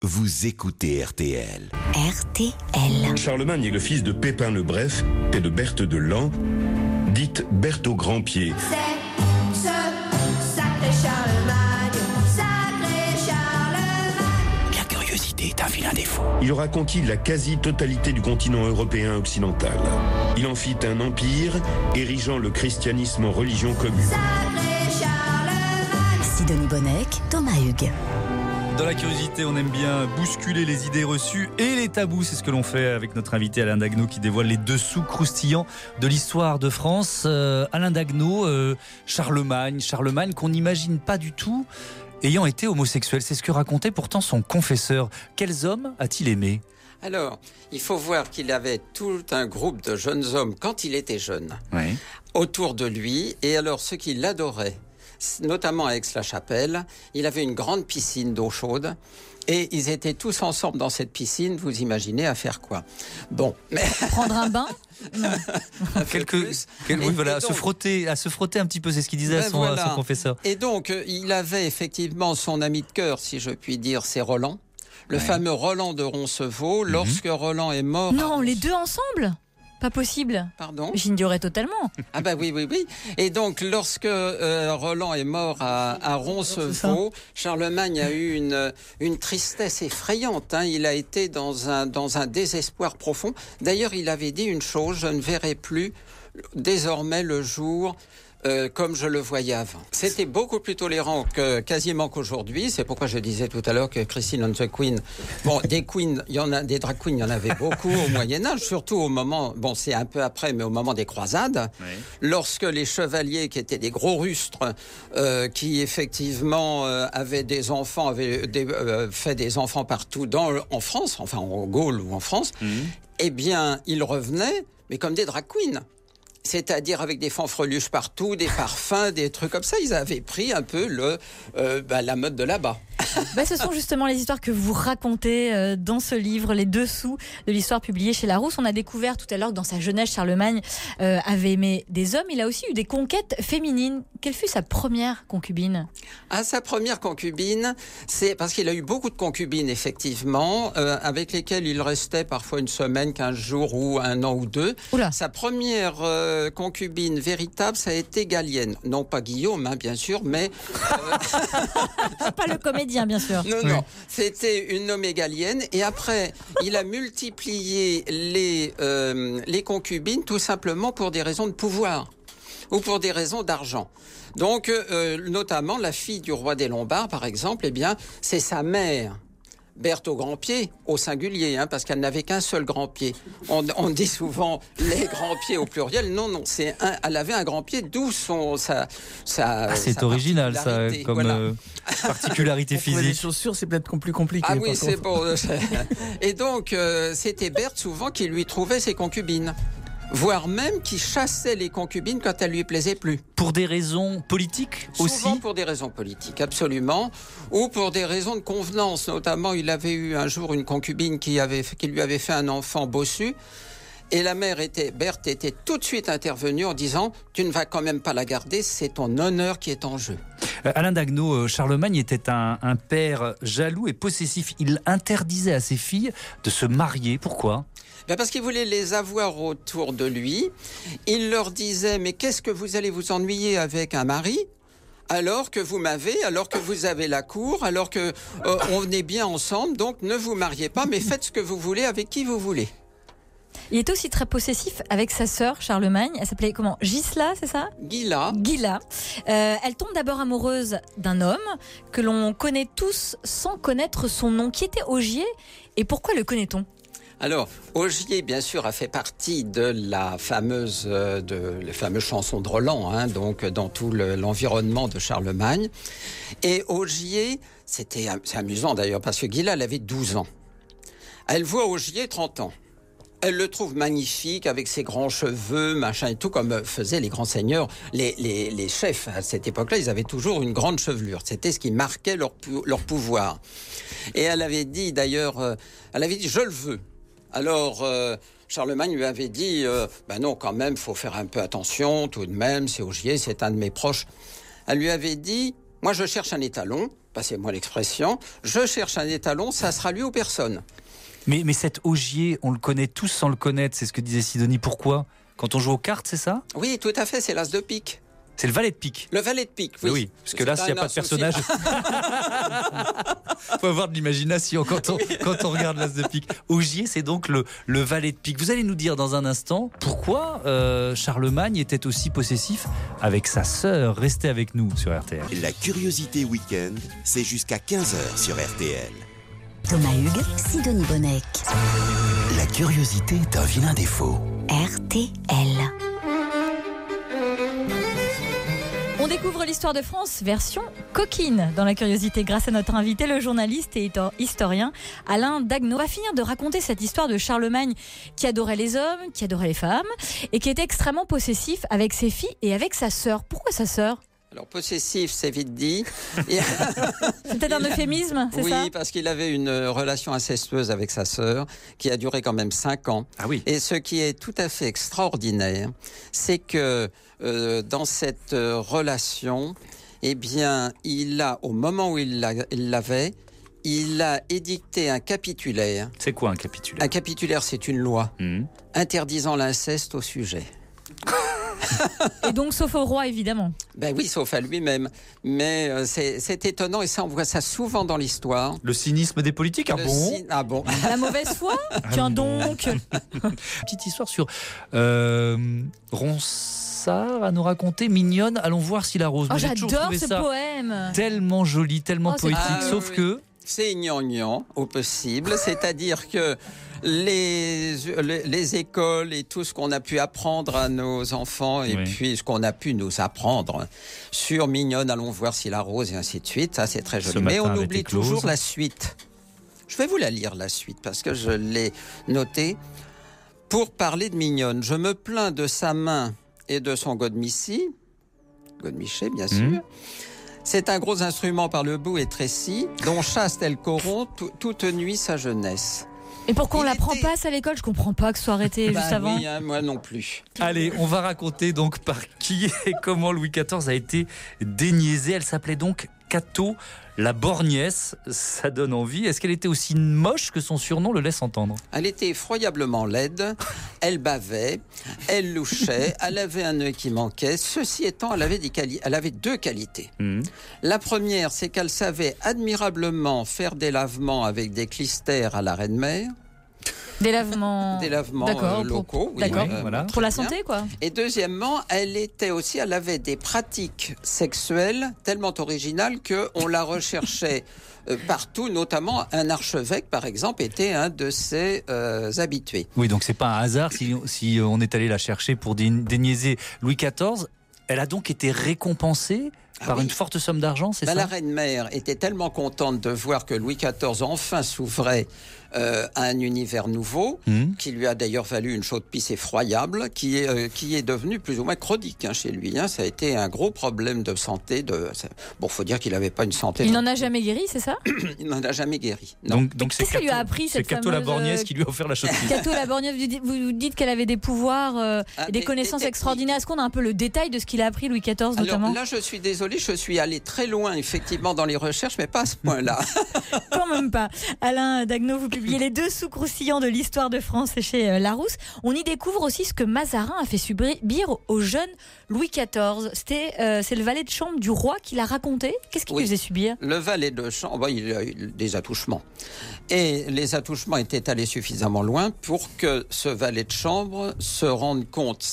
Vous écoutez RTL. RTL. Charlemagne est le fils de Pépin le Bref et de Berthe de Lan, dite Berthe au grand pied. C'est ce sacré Charlemagne, sacré Charlemagne. La curiosité est un vilain défaut. Il aura conquis la quasi-totalité du continent européen occidental. Il en fit un empire, érigeant le christianisme en religion commune. Sacré Charlemagne. Sidonie Bonnec, Thomas Hugues. Dans la curiosité, on aime bien bousculer les idées reçues et les tabous. C'est ce que l'on fait avec notre invité Alain Dagno qui dévoile les dessous croustillants de l'histoire de France. Alain Dagno, Charlemagne qu'on n'imagine pas du tout ayant été homosexuel. C'est ce que racontait pourtant son confesseur. Quels hommes a-t-il aimé ? Alors, il faut voir qu'il avait tout un groupe de jeunes hommes quand il était jeune autour de lui. Et alors, ceux qui l'adoraient, notamment à Aix-la-Chapelle, il avait une grande piscine d'eau chaude et ils étaient tous ensemble dans cette piscine. Vous imaginez à faire quoi ? Bon, mais Prendre un bain ? à se frotter un petit peu, c'est ce qu'il disait à son confesseur. Et donc, il avait effectivement son ami de cœur, si je puis dire, c'est Roland, le fameux Roland de Roncevaux. Lorsque Roland est mort... Non, les deux ensemble ? Pas possible. Pardon ? J'ignorais totalement. Ah bah oui. Et donc, lorsque Roland est mort à Roncevaux, Charlemagne a eu une tristesse effrayante. Il a été dans un désespoir profond. D'ailleurs, il avait dit une chose, je ne verrai plus désormais le jour comme je le voyais avant. C'était beaucoup plus tolérant quasiment qu'aujourd'hui. C'est pourquoi je disais tout à l'heure que Christine and the Queen, des queens, des drag queens, il y en avait beaucoup au Moyen-Âge, surtout au moment, c'est un peu après, mais au moment des croisades, lorsque les chevaliers qui étaient des gros rustres, qui effectivement avaient des enfants, avaient fait des enfants partout en France, enfin en Gaule ou en France, eh bien, ils revenaient, mais comme des drag queens. C'est-à-dire avec des fanfreluches partout, des parfums, des trucs comme ça. Ils avaient pris un peu la mode de là-bas. Ce sont justement les histoires que vous racontez dans ce livre, les dessous de l'histoire publiée chez Larousse. On a découvert tout à l'heure que dans sa jeunesse, Charlemagne avait aimé des hommes. Il a aussi eu des conquêtes féminines. Quelle fut sa première concubine ? Sa première concubine, c'est parce qu'il a eu beaucoup de concubines, effectivement, avec lesquelles il restait parfois une semaine, 15 jours ou un an ou deux. Oula. Sa première concubine véritable, ça a été Gallienne. Non pas Guillaume, bien sûr, mais... Pas le comédien, bien sûr. Non. C'était une nommée Gallienne. Et après, il a multiplié les concubines tout simplement pour des raisons de pouvoir ou pour des raisons d'argent. Donc, notamment, la fille du roi des Lombards, par exemple, c'est sa mère, Berthe au grand pied, au singulier, parce qu'elle n'avait qu'un seul grand pied. On dit souvent les grands pieds au pluriel. Non, elle avait un grand pied, d'où sa c'est original, ça, comme particularité pour les physique. chaussures, c'est peut-être plus compliqué. Ah oui, c'est bon. Et donc, c'était Berthe souvent qui lui trouvait ses concubines. Voire même qui chassait les concubines quand elles lui plaisaient plus. Pour des raisons politiques aussi ? Souvent pour des raisons politiques, absolument. Ou pour des raisons de convenance. Notamment, il avait eu un jour une concubine qui lui avait fait un enfant bossu. Et la mère Berthe était tout de suite intervenue en disant « Tu ne vas quand même pas la garder, c'est ton honneur qui est en jeu ». Alain Dagno, Charlemagne était un père jaloux et possessif. Il interdisait à ses filles de se marier. Pourquoi ? Parce qu'il voulait les avoir autour de lui. Il leur disait « Mais qu'est-ce que vous allez vous ennuyer avec un mari ? Alors que vous avez la cour, alors que on est bien ensemble, donc ne vous mariez pas, mais faites ce que vous voulez avec qui vous voulez. » Il était aussi très possessif avec sa sœur Charlemagne. Elle s'appelait comment ? Gisela, c'est ça ? Gila. Elle tombe d'abord amoureuse d'un homme que l'on connaît tous sans connaître son nom. Qui était Ogier et pourquoi le connaît-on ? Alors, Ogier, bien sûr, a fait partie de la fameuse chanson de Roland, donc dans tout l'environnement de Charlemagne. Et Ogier, c'est amusant d'ailleurs, parce que Gila, elle avait 12 ans. Elle voit Ogier 30 ans. Elle le trouve magnifique avec ses grands cheveux, machin et tout, comme faisaient les grands seigneurs. Les chefs, à cette époque-là, ils avaient toujours une grande chevelure. C'était ce qui marquait leur pouvoir. Et elle avait dit, d'ailleurs, je le veux. Alors, Charlemagne lui avait dit, non, quand même, faut faire un peu attention, tout de même, c'est Ogier, c'est un de mes proches. Elle lui avait dit, moi je cherche un étalon, passez-moi l'expression, je cherche un étalon, ça sera lui ou personne. Mais cet Ogier, on le connaît tous sans le connaître, c'est ce que disait Sidonie. Pourquoi ? Quand on joue aux cartes, c'est ça ? Oui, tout à fait, c'est l'as de pique. C'est le valet de pique. Le valet de pique, Oui, oui. parce que là, s'il n'y a pas de personnage, il faut avoir de l'imagination quand on regarde l'as de pique. Ogier, c'est donc le valet de pique. Vous allez nous dire dans un instant pourquoi Charlemagne était aussi possessif avec sa sœur. Restez avec nous sur RTL. La curiosité week-end, c'est jusqu'à 15h sur RTL. Thomas Hugues, Sidonie Bonnec. La curiosité est un vilain défaut. RTL. On découvre l'histoire de France version coquine dans la curiosité grâce à notre invité, le journaliste et historien Alain Dagno. On va finir de raconter cette histoire de Charlemagne qui adorait les hommes, qui adorait les femmes et qui était extrêmement possessif avec ses filles et avec sa sœur. Pourquoi sa sœur ? Alors, possessif, c'est vite dit. C'est peut-être un euphémisme, c'est ça ? Oui, parce qu'il avait une relation incestueuse avec sa sœur qui a duré quand même 5 ans. Ah oui. Et ce qui est tout à fait extraordinaire, c'est que dans cette relation, eh bien, au moment où il l'avait, il a édicté un capitulaire. C'est quoi un capitulaire ? Un capitulaire, c'est une loi interdisant l'inceste au sujet. Et donc, sauf au roi, évidemment. Ben oui, sauf à lui-même. Mais c'est étonnant, et ça, on voit ça souvent dans l'histoire. Le cynisme des politiques, Ah bon. La mauvaise foi ? Tiens donc. Petite histoire sur Ronsard à nous raconter, mignonne. Allons voir si la rose. Oh, J'ai toujours j'adore trouvé ce ça poème. tellement joli, tellement c'est poétique. Ah, sauf oui. que C'est gnangnan au possible, c'est-à-dire que les écoles et tout ce qu'on a pu apprendre à nos enfants et puis ce qu'on a pu nous apprendre sur Mignonne, allons voir si la rose et ainsi de suite, ça c'est très Ce joli. Mais matin on avait oublie été close. toujours la suite. Je vais vous la lire, la suite, parce que je l'ai notée. Pour parler de Mignonne, je me plains de sa main et de son godemiché, bien sûr. C'est un gros instrument par le bout et trécis, dont chaste elle corrompt toute nuit sa jeunesse. Et pourquoi on Il la prend était- pas, ça, à l'école ? Je comprends pas que ce soit arrêté juste avant. Oui, hein, moi non plus. allez, on va raconter donc par qui et comment Louis XIV a été déniaisé. Elle s'appelait donc Cato la Borgnesse. Ça donne envie. Est-ce qu'elle était aussi moche que son surnom le laisse entendre ? Elle était effroyablement laide, elle bavait, elle louchait, elle avait un œil qui manquait. Ceci étant, elle avait 2 qualités. La première, c'est qu'elle savait admirablement faire des lavements avec des clistères à la reine-mère. Des lavements. D'accord, locaux. oui, d'accord. Voilà. Pour la très bien. santé, quoi. Et deuxièmement, elle avait des pratiques sexuelles tellement originales qu'on la recherchait partout, notamment un archevêque, par exemple, était un de ses habitués. Oui, donc c'est pas un hasard si on est allé la chercher pour déniaiser Louis XIV. Elle a donc été récompensée par oui. une forte somme d'argent, c'est Ben, ça ? la reine-mère était tellement contente de voir que Louis XIV enfin s'ouvrait à un univers nouveau, qui lui a d'ailleurs valu une chaude-pisse effroyable, qui est devenue plus ou moins chronique chez lui. Ça a été un gros problème de santé. Bon, faut dire qu'il n'avait pas une santé. Il n'en a jamais guéri, c'est ça ? Il n'en a jamais guéri. Non. Donc Qu'est-ce qu'elle lui a appris, c'est cette Cato la fameuse, Borgnesse qui lui a offert la chaude-pisse. Cato la Borgnesse, vous dites qu'elle avait des pouvoirs et des des connaissances techniques. extraordinaires. Est-ce qu'on a un peu le détail de ce qu'il a appris, Louis XIV, notamment ? Alors là, je suis désolé, je suis allé très loin, effectivement, dans les recherches, mais pas à ce point-là. Quand même pas. Alain Dagno, vous publiez les dessous croustillants de l'histoire de France chez Larousse. On y découvre aussi ce que Mazarin a fait subir au jeune Louis XIV. C'est le valet de chambre du roi qui l'a raconté. Qu'est-ce qu'il lui faisait subir ? Le valet de chambre, il a eu des attouchements. Et les attouchements étaient allés suffisamment loin pour que ce valet de chambre se rende compte,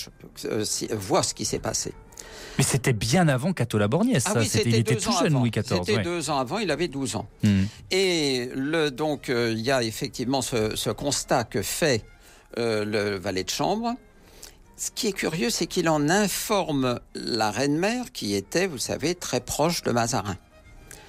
voit ce qui s'est passé. Mais c'était bien avant Cato la Borgnesse, ça. Oui, Il était tout jeune, Louis XIV. C'était ouais. 2 ans avant, il avait 12 ans. Et donc, il y a effectivement ce constat que fait le valet de chambre. Ce qui est curieux, c'est qu'il en informe la reine-mère, qui était, vous savez, très proche de Mazarin.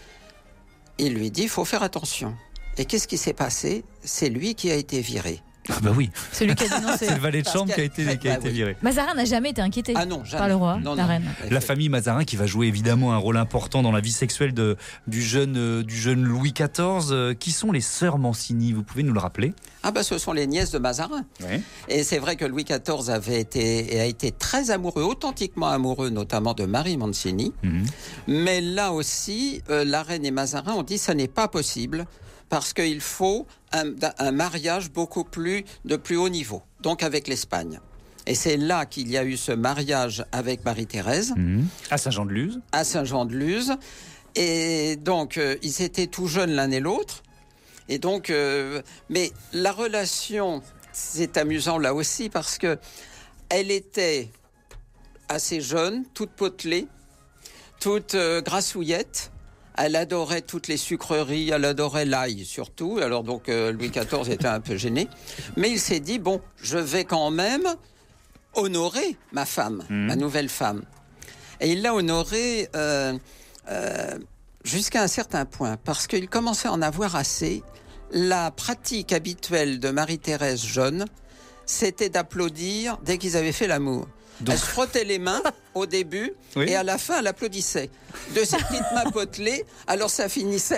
Il lui dit, il faut faire attention. Et qu'est-ce qui s'est passé ? C'est lui qui a été viré. Bah oui, Celui qui a dénoncé. c'est le valet de Parce chambre qui a qu'elle- été bah oui. viré. Mazarin n'a jamais été inquiété Ah non, jamais. par le roi, Non, la non. reine. La famille Mazarin qui va jouer évidemment un rôle important dans la vie sexuelle du jeune Louis XIV. Qui sont les sœurs Mancini? Vous pouvez nous le rappeler? Ah bah ce sont les nièces de Mazarin. Oui. Et c'est vrai que Louis XIV a été très amoureux, authentiquement amoureux, notamment de Marie Mancini. Mais là aussi, la reine et Mazarin ont dit ça n'est pas possible parce qu'il faut un mariage de plus haut niveau, donc avec l'Espagne. Et c'est là qu'il y a eu ce mariage avec Marie-Thérèse À Saint-Jean-de-Luz. à Saint-Jean-de-Luz. Et donc, ils étaient tout jeunes l'un et l'autre. Et donc, mais la relation, c'est amusant là aussi parce que elle était assez jeune, toute potelée, toute grassouillette. Elle adorait toutes les sucreries, elle adorait l'ail surtout. Alors donc Louis XIV était un peu gêné. Mais il s'est dit, bon, je vais quand même honorer ma femme, ma nouvelle femme. Et il l'a honorée jusqu'à un certain point, parce qu'il commençait à en avoir assez. La pratique habituelle de Marie-Thérèse jeune, c'était d'applaudir dès qu'ils avaient fait l'amour. Elle se frottait les mains au début et à la fin elle applaudissait de ses petites mains potelées. Alors ça finissait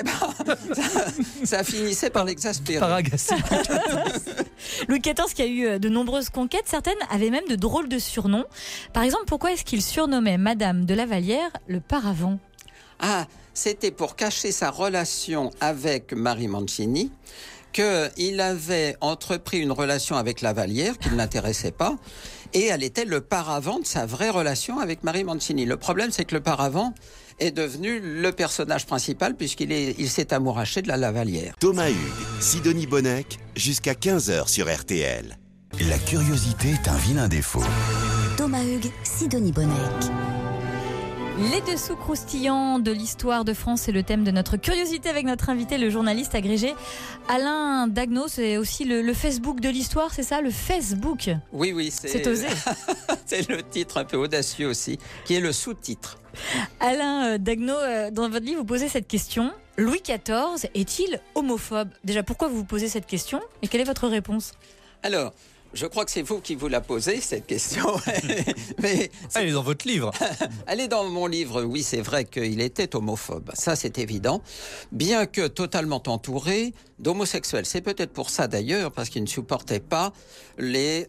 par l'exaspérer. Par agacer. Louis XIV qui a eu de nombreuses conquêtes, certaines avaient même de drôles de surnoms. Par exemple, pourquoi est-ce qu'il surnommait Madame de la Vallière le paravent? Ah, c'était pour cacher sa relation avec Marie Mancini, qu'il avait entrepris une relation avec la Vallière qui ne l'intéressait pas, et elle était le paravent de sa vraie relation avec Marie Mancini. Le problème, c'est que le paravent est devenu le personnage principal puisqu'il s'est amouraché de la Vallière. Thomas Hugues, Sidonie Bonnec, jusqu'à 15h sur RTL. La curiosité est un vilain défaut. Thomas Hugues, Sidonie Bonnec. Les dessous croustillants de l'histoire de France, c'est le thème de notre curiosité avec notre invité, le journaliste agrégé Alain Dagno. C'est aussi le Facebook de l'histoire, c'est ça, le Facebook? Oui, C'est osé. C'est le titre un peu audacieux aussi, qui est le sous-titre. Alain Dagno, dans votre livre, vous posez cette question. Louis XIV est-il homophobe? Déjà, pourquoi vous vous posez cette question et quelle est votre réponse? Alors, je crois que c'est vous qui vous la posez, cette question. Mais Elle est dans votre livre. elle est dans mon livre. Oui, c'est vrai qu'il était homophobe. Ça, c'est évident. Bien que totalement entouré d'homosexuels. C'est peut-être pour ça, d'ailleurs, parce qu'il ne supportait pas les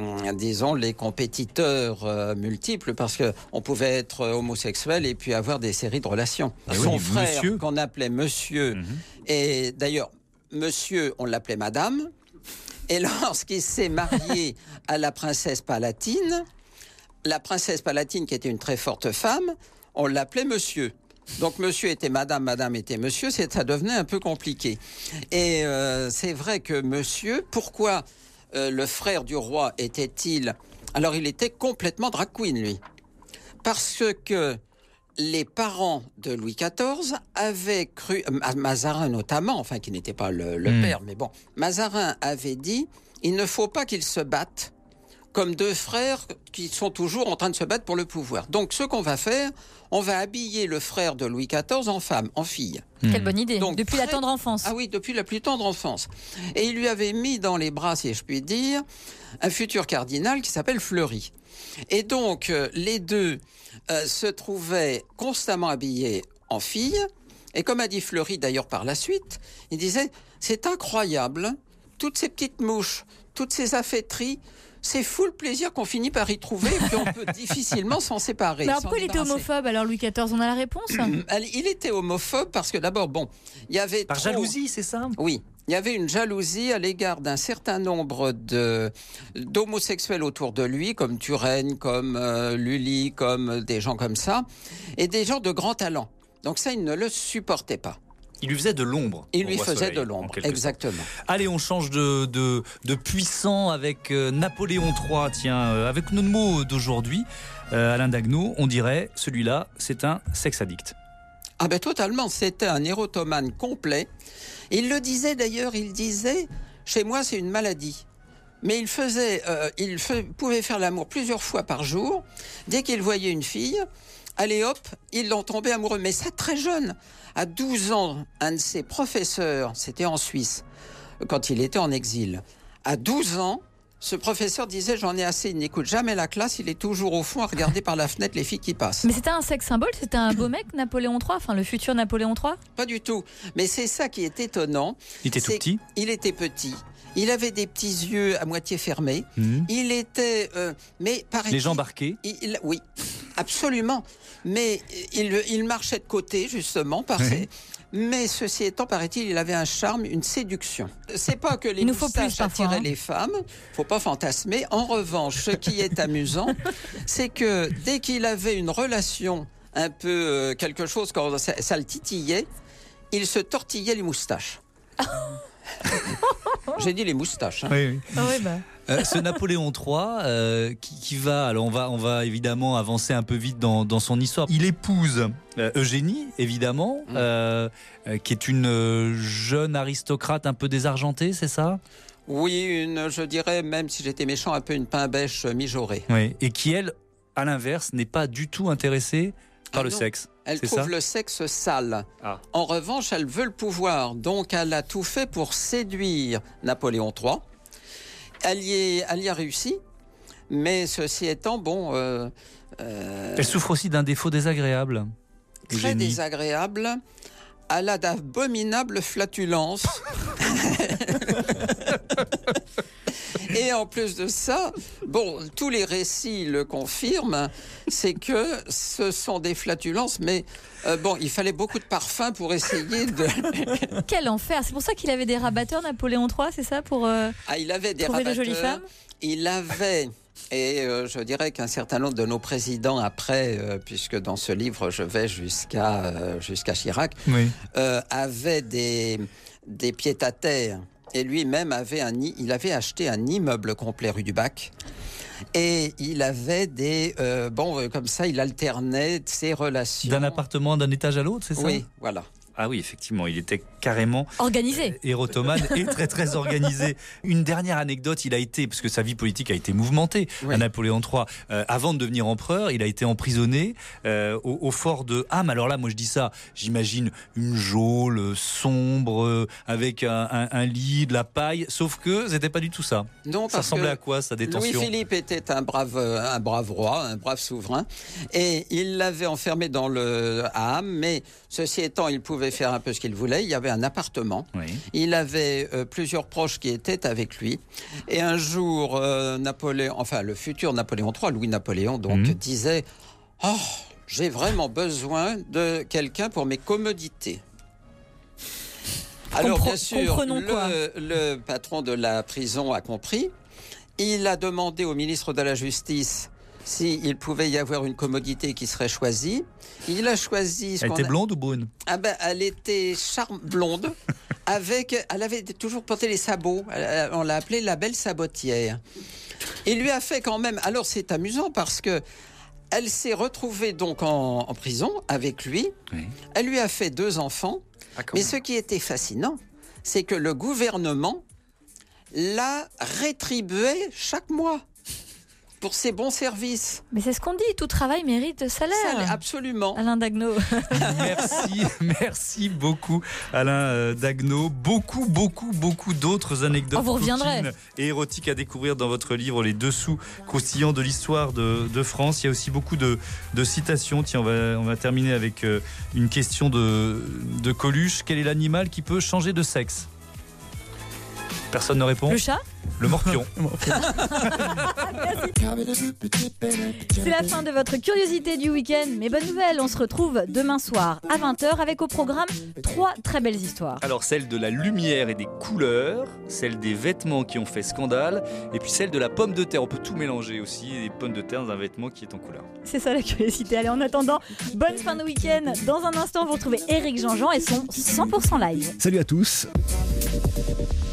compétiteurs multiples, parce qu'on pouvait être homosexuel et puis avoir des séries de relations. Son frère, qu'on appelait Monsieur, et d'ailleurs, Monsieur, on l'appelait Madame. Et lorsqu'il s'est marié à la princesse Palatine, qui était une très forte femme, on l'appelait Monsieur. Donc Monsieur était Madame, Madame était Monsieur, ça devenait un peu compliqué. Et c'est vrai que Monsieur, pourquoi le frère du roi était-il... Alors il était complètement drag queen, lui. Parce que les parents de Louis XIV avaient cru, Mazarin notamment, enfin qui n'était pas le père, mais bon, Mazarin avait dit, il ne faut pas qu'ils se battent comme deux frères qui sont toujours en train de se battre pour le pouvoir. Donc ce qu'on va faire, on va habiller le frère de Louis XIV en femme, en fille. Quelle bonne idée, Donc, depuis la tendre enfance. Ah oui, depuis la plus tendre enfance. Et il lui avait mis dans les bras, si je puis dire, un futur cardinal qui s'appelle Fleury. Et donc, les deux se trouvaient constamment habillés en filles. Et comme a dit Fleury d'ailleurs par la suite, il disait, c'est incroyable, toutes ces petites mouches, toutes ces affaîtries, c'est fou le plaisir qu'on finit par y trouver et puis on peut difficilement s'en séparer. Mais alors pourquoi il était homophobe alors Louis XIV? On a la réponse? Il était homophobe parce que d'abord, il y avait Par jalousie, c'est ça? Oui. Il y avait une jalousie à l'égard d'un certain nombre d'homosexuels autour de lui, comme Turenne, comme Lully, comme des gens comme ça, et des gens de grand talent. Donc ça, il ne le supportait pas. Il lui faisait de l'ombre. Il lui faisait de l'ombre, exactement. Allez, on change de puissant avec Napoléon III. Tiens, avec nos mots d'aujourd'hui, Alain Dagno, on dirait, celui-là, c'est un sex addict. Ah ben totalement, c'était un érotomane complet. Il le disait d'ailleurs, il disait, chez moi c'est une maladie. Mais il pouvait faire l'amour plusieurs fois par jour. Dès qu'il voyait une fille, allez hop, il en tombait amoureux. Mais ça très jeune. À 12 ans, un de ses professeurs, c'était en Suisse, quand il était en exil, à 12 ans, ce professeur disait « J'en ai assez, il n'écoute jamais la classe, il est toujours au fond à regarder par la fenêtre les filles qui passent. » Mais c'était un sexe symbole, c'était un beau mec, Napoléon III, enfin le futur Napoléon III? Pas du tout. Mais c'est ça qui est étonnant. Il était tout petit. Il était petit. Il avait des petits yeux à moitié fermés. Il était... mais paraît-il, Les jambes arquées. Oui, absolument. Mais il marchait de côté, justement, mais ceci étant, paraît-il, il avait un charme, une séduction. C'est pas que les moustaches attiraient les femmes, faut pas fantasmer. En revanche, ce qui est amusant, c'est que dès qu'il avait une relation un peu quelque chose, quand ça le titillait, il se tortillait les moustaches. J'ai dit les moustaches. Hein. Oui. Ah ouais, bah. Ce Napoléon III qui va, alors on va évidemment avancer un peu vite dans son histoire. Il épouse Eugénie, évidemment, qui est une jeune aristocrate un peu désargentée, c'est ça? Oui, je dirais, même si j'étais méchant, un peu une pain-bêche mijaurée. Oui, et qui, elle, à l'inverse, n'est pas du tout intéressée par le sexe. Elle trouve le sexe sale. En revanche, elle veut le pouvoir. Donc, elle a tout fait pour séduire Napoléon III. Elle y a réussi. Mais ceci étant, bon... Elle souffre aussi d'un défaut désagréable. Très Eugénie. désagréable. Elle a d'abominables flatulences. Et en plus de ça, bon, tous les récits le confirment, c'est que ce sont des flatulences, mais bon, il fallait beaucoup de parfum pour essayer de... Quel enfer! C'est pour ça qu'il avait des rabatteurs, Napoléon III, c'est ça, pour il avait des trouver de rabatteurs, jolies femmes? Il avait... Et je dirais qu'un certain nombre de nos présidents après, puisque dans ce livre je vais jusqu'à Chirac, avaient des pieds-à-terre. Et lui-même il avait acheté un immeuble complet rue du Bac. Et il avait comme ça, il alternait ses relations. D'un appartement d'un étage à l'autre, c'est ça? Oui, voilà. Ah oui, effectivement, il était carrément organisé, érotomane et très très organisé. Une dernière anecdote, il a été, parce que sa vie politique a été mouvementée, à Napoléon III, avant de devenir empereur, il a été emprisonné au fort de Ham. Alors là, moi je dis ça, j'imagine une geôle sombre avec un lit, de la paille, sauf que c'était pas du tout ça. Non, ça ressemblait à quoi, sa détention? Louis-Philippe était un brave roi, un brave souverain, et il l'avait enfermé à Ham, mais ceci étant, il pouvait faire un peu ce qu'il voulait. Il y avait un appartement. Il avait plusieurs proches qui étaient avec lui. Et un jour, le futur Napoléon III, Louis-Napoléon, disait « Oh, j'ai vraiment besoin de quelqu'un pour mes commodités. » Alors, bien sûr, le patron de la prison a compris. Il a demandé au ministre de la Justice s'il pouvait y avoir une commodité qui serait choisie. Il a choisi... Elle était blonde ou brune? Elle était blonde. Elle avait toujours porté les sabots. On l'a appelée la belle sabotière. Il lui a fait quand même... Alors c'est amusant parce que elle s'est retrouvée donc en prison avec lui. Elle lui a fait 2 enfants. Mais ce qui était fascinant, c'est que le gouvernement l'a rétribué chaque mois pour ses bons services. Mais c'est ce qu'on dit, tout travail mérite salaire. Absolument. Alain Dagno. Merci beaucoup Alain Dagno. Beaucoup d'autres anecdotes coquines et érotiques à découvrir dans votre livre Les Dessous croustillants de l'histoire de France. Il y a aussi beaucoup de citations. Tiens, on va terminer avec une question de Coluche. Quel est l'animal qui peut changer de sexe? Personne ne répond. Le chat? Le morpion. C'est la fin de votre curiosité du week-end. Mais bonne nouvelle, on se retrouve demain soir à 20h avec au programme 3 très belles histoires. Alors celle de la lumière et des couleurs, celle des vêtements qui ont fait scandale, et puis celle de la pomme de terre. On peut tout mélanger aussi, des pommes de terre dans un vêtement qui est en couleur. C'est ça la curiosité. Allez, en attendant, bonne fin de week-end. Dans un instant, vous retrouvez Éric Jean-Jean et son 100% live. Salut à tous.